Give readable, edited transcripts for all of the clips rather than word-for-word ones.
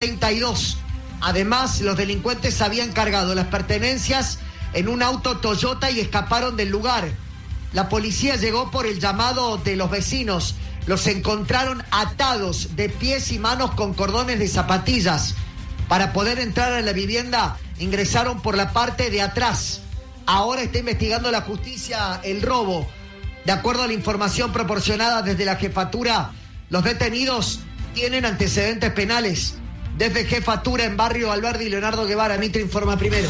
32. Además, los delincuentes habían cargado las pertenencias en un auto Toyota y escaparon del lugar. La policía llegó por el llamado de los vecinos. Los encontraron atados de pies y manos con cordones de zapatillas. Para poder entrar a la vivienda, ingresaron por la parte de atrás. Ahora está investigando la justicia el robo. De acuerdo a la información proporcionada desde la jefatura, los detenidos tienen antecedentes penales. Desde jefatura en Barrio Alberdi, Leonardo Guevara, Mitre informa primero.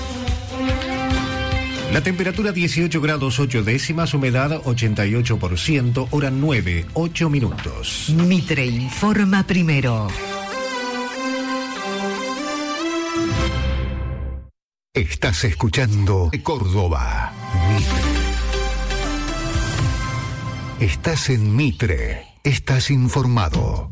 La temperatura 18 grados 8 décimas, humedad 88%, hora 9, 8 minutos. Mitre informa primero. Estás escuchando Córdoba. Mitre. Estás en Mitre. Estás informado.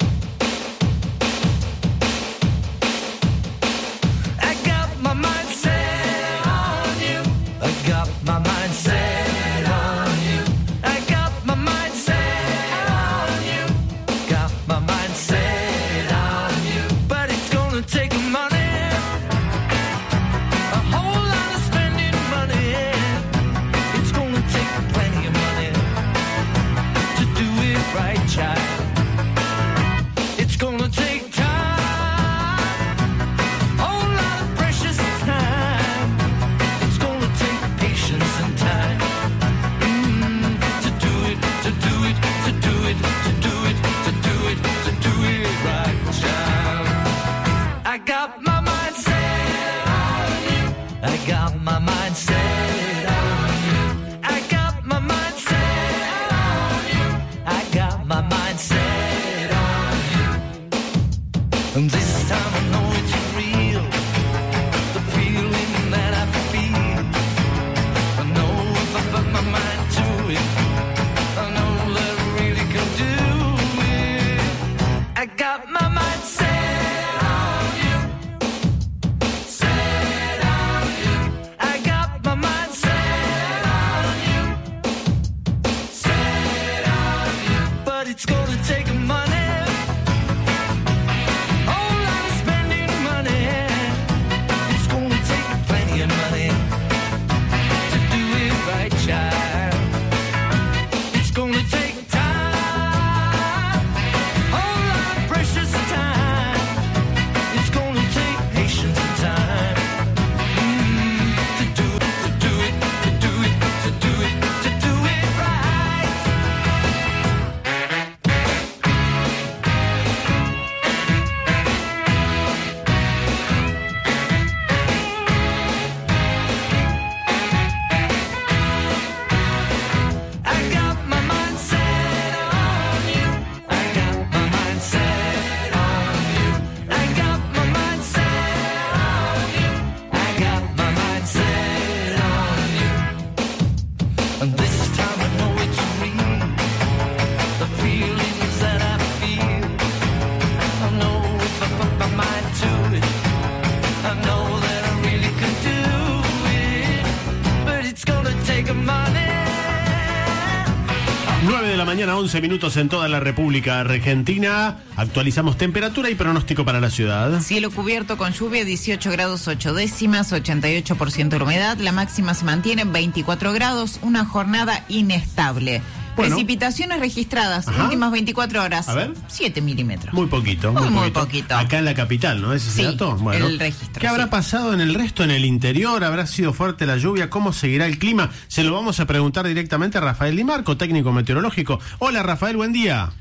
Mañana 11 minutos en toda la República Argentina. Actualizamos temperatura y pronóstico para la ciudad. Cielo cubierto con lluvia, 18 grados 8 décimas, 88% de humedad. La máxima se mantiene en 24 grados, una jornada inestable. Bueno. Precipitaciones registradas, últimas 24 horas. A ver. 7 milímetros. Muy poquito. Muy poquito. Acá en la capital, ¿no? ¿Ese dato? Bueno, el registro. ¿Qué habrá pasado en el resto, en el interior? ¿Habrá sido fuerte la lluvia? ¿Cómo seguirá el clima? Se lo vamos a preguntar directamente a Rafael Di Marco, técnico meteorológico. Hola, Rafael, buen día.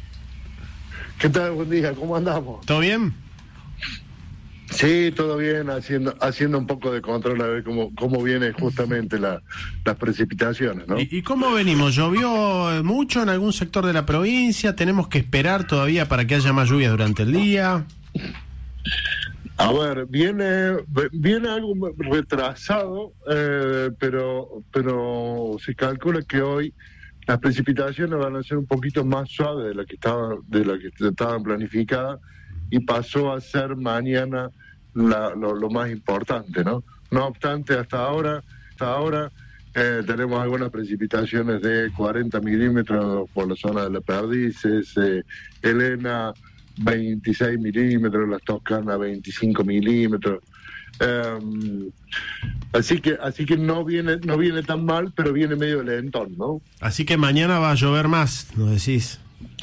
¿Qué tal? Buen día, ¿cómo andamos? ¿Todo bien? Sí, todo bien, haciendo un poco de control a ver cómo vienen justamente las precipitaciones, ¿no? ¿Y cómo venimos? ¿Llovió mucho en algún sector de la provincia? ¿Tenemos que esperar todavía para que haya más lluvia durante el día? A ver, viene algo retrasado, pero se calcula que hoy las precipitaciones van a ser un poquito más suaves de la que estaban planificadas, y pasó a ser mañana lo más importante, ¿no? No obstante, hasta ahora tenemos algunas precipitaciones de 40 milímetros por la zona de La Perdices, Elena, 26 milímetros, las Toscanas 25 milímetros. Así que no viene tan mal, pero viene medio lentón, ¿no? Así que mañana va a llover más, ¿no decís?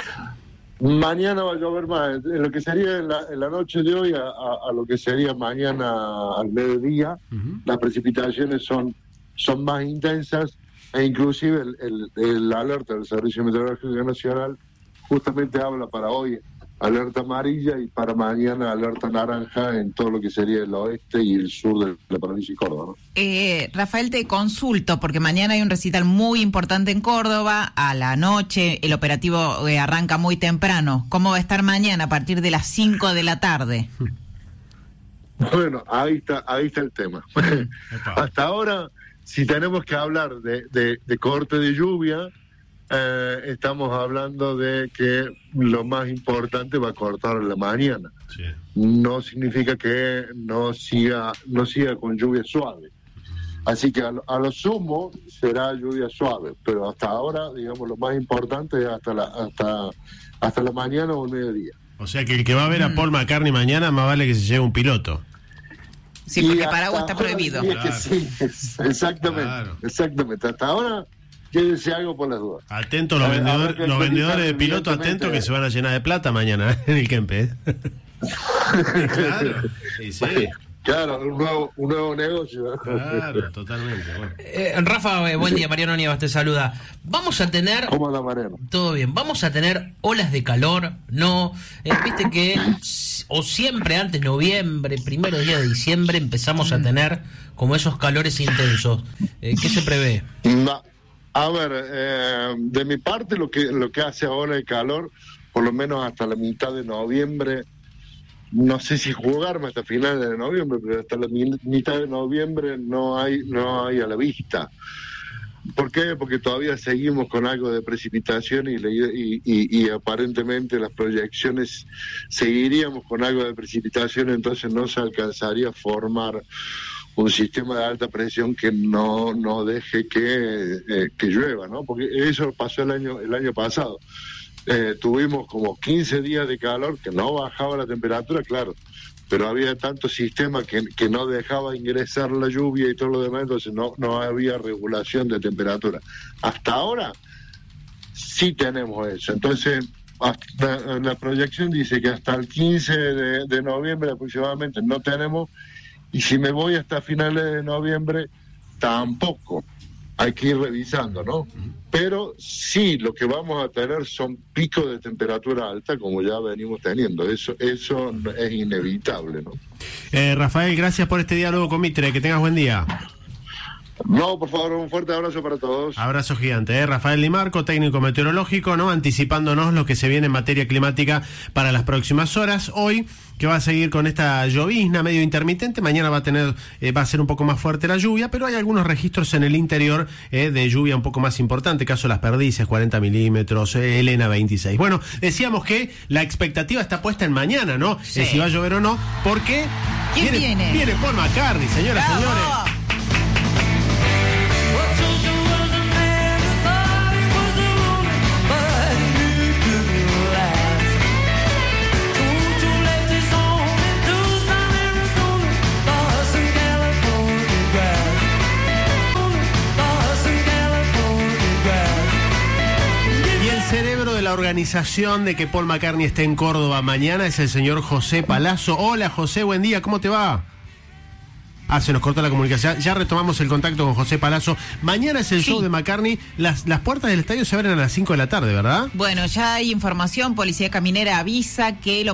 Mañana va a llover más, en lo que sería en la noche de hoy a lo que sería mañana al mediodía. Las precipitaciones son más intensas, e inclusive el alerta del Servicio Meteorológico Nacional justamente habla para hoy alerta amarilla y para mañana alerta naranja en todo lo que sería el oeste y el sur de la provincia de Córdoba, ¿no? Rafael, te consulto, porque mañana hay un recital muy importante en Córdoba, a la noche, el operativo arranca muy temprano. ¿Cómo va a estar mañana a partir de las 5 de la tarde? Bueno, ahí está el tema. Hasta ahora, si tenemos que hablar de corte de lluvia, estamos hablando de que lo más importante va a cortar en la mañana. Sí. No significa que no siga con lluvia suave. Así que a lo sumo será lluvia suave, pero hasta ahora, digamos, lo más importante es hasta la mañana o el mediodía. O sea que el que va a ver a Paul McCartney mañana más vale que se lleve un piloto. Sí, porque el paraguas está prohibido. Claro. Sí, exactamente, claro. Exactamente. Hasta ahora quédense algo por las dudas. Atentos los vendedores de piloto, atentos que se van a llenar de plata mañana en el Kempe. Claro, sí. Claro, un nuevo negocio. Claro, totalmente. Bueno. Rafa, buen día, Mariano Nievas te saluda. Vamos a tener... ¿Cómo anda, Mariano? Todo bien. Vamos a tener olas de calor, ¿no? Viste que, o siempre antes, noviembre, primeros días de diciembre, empezamos a tener como esos calores intensos. ¿Qué se prevé? No. A ver, de mi parte lo que hace ahora el calor, por lo menos hasta la mitad de noviembre, no sé si jugarme hasta finales de noviembre, pero hasta la mitad de noviembre no hay a la vista. ¿Por qué? Porque todavía seguimos con algo de precipitación y aparentemente las proyecciones seguiríamos con algo de precipitación, entonces no se alcanzaría a formar un sistema de alta presión que no deje que llueva, ¿no? Porque eso pasó el año pasado. Tuvimos como 15 días de calor, que no bajaba la temperatura, claro, pero había tanto sistema que no dejaba ingresar la lluvia y todo lo demás, entonces no había regulación de temperatura. Hasta ahora sí tenemos eso. Entonces, la proyección dice que hasta el 15 de noviembre aproximadamente no tenemos. Y si me voy hasta finales de noviembre, tampoco. Hay que ir revisando, ¿no? Pero sí, lo que vamos a tener son picos de temperatura alta, como ya venimos teniendo. Eso es inevitable, ¿no? Rafael, gracias por este diálogo con Mitre. Que tengas buen día. No, por favor, un fuerte abrazo para todos. Abrazo gigante, Rafael Di Marco, técnico meteorológico, ¿no? Anticipándonos lo que se viene en materia climática para las próximas horas. Hoy, que va a seguir con esta llovizna medio intermitente, mañana va a ser un poco más fuerte la lluvia, pero hay algunos registros en el interior de lluvia un poco más importante, caso Las Perdices, 40 milímetros, Elena 26. Bueno, decíamos que la expectativa está puesta en mañana, ¿no? Sí. Si va a llover o no, porque ¿quién viene? Viene Paul McCartney, señoras y señores. La organización de que Paul McCartney esté en Córdoba mañana es el señor José Palazzo. Hola José, buen día, ¿cómo te va? Se nos cortó la comunicación, ya retomamos el contacto con José Palazzo. Mañana es el show de McCartney, las puertas del estadio se abren a las 5 de la tarde, ¿verdad? Bueno, ya hay información, Policía Caminera avisa que